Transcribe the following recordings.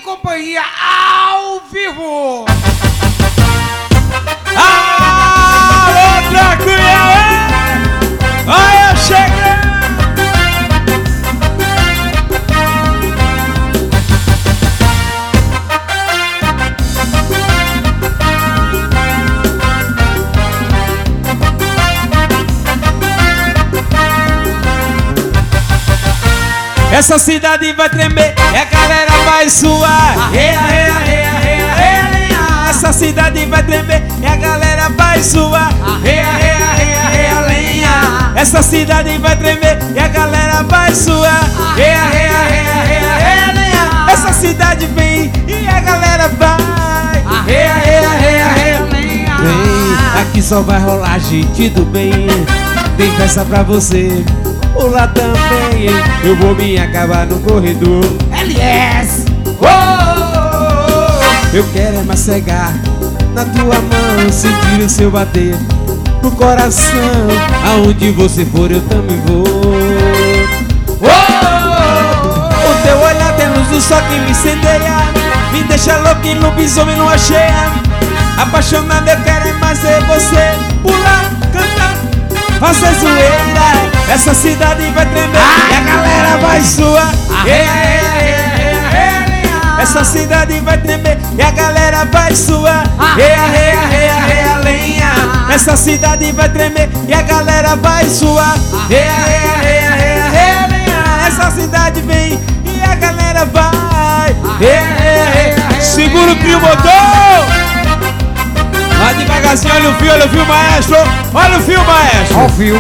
Companhia ao vivo. Alô, tranquilo! Olha, chegando! Essa cidade vai tremer e a galera vai suar. Essa cidade vai tremer e a galera vai suar. Lenha. Essa cidade vai tremer e a galera vai suar. Lenha. Essa cidade vem e a galera vai. Vem, aqui só vai rolar gente do bem. Tem festa pra você. Pula também, eu vou me acabar no corredor. LS. Eu quero é massegar na tua mão, sentir o seu bater no coração. Aonde você for eu também vou. O teu olhar tem luz do sol que me incendeia, me deixa louco e lobisomem lua cheia. Apaixonado eu quero é mais ser você. Pular, cantar, fazer zoeira. Essa cidade vai tremer e a galera vai suar. Essa cidade vai tremer e a galera vai suar. Lenha. Essa cidade vai tremer e a galera vai suar. Lenha. Essa cidade vem e a galera vai. Segura o fio, motor. Vai devagarzinho, olha o fio, maestro. Olha o fio, maestro. Olha o fio.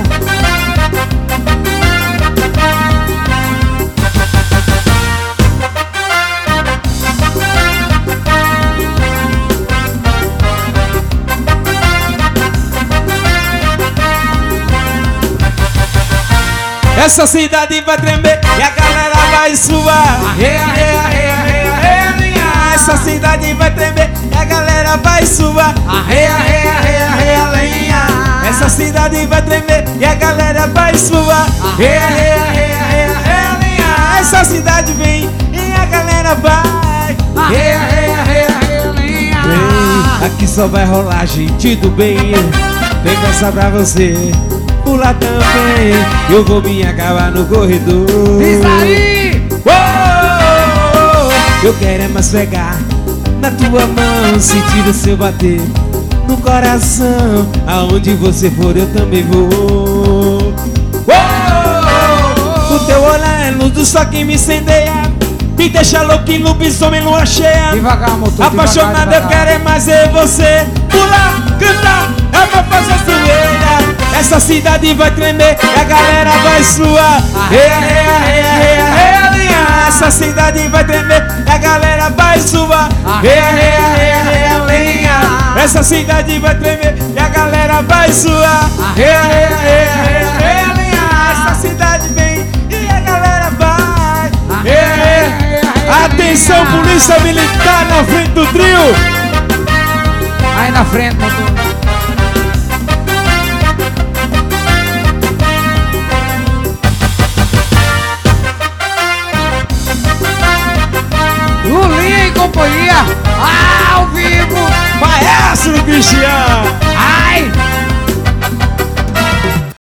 Essa cidade vai tremer e a galera vai suar. Essa cidade vai tremer e a galera vai suar. Lenha. Essa cidade vai tremer e a galera vai suar. Lenha. Essa cidade vem e a galera vai. Vem, aqui só vai rolar gente do bem. Tem festa pra você. Pula também, eu vou me acabar no corredor. Diz aí! Eu quero é mais pegar na tua mão, sentir o seu bater no coração. Aonde você for eu também vou. O teu olhar é luz do sol que me incendeia, me deixa louco e lobisomem lua cheia. Devagar, motor. Apaixonado eu quero é mais ser você. Pular, cantar, é pra fazer zoeira. Essa cidade vai tremer e a galera vai suar. Essa cidade vai tremer e a galera vai suar. Lenha. Essa cidade vai tremer e a galera vai suar. Lenha. Essa cidade vem e a galera vai. Atenção, polícia militar na frente do trio. Aí na frente, motor. Lulinha e Companhia ao vivo. Maestro Cristiano.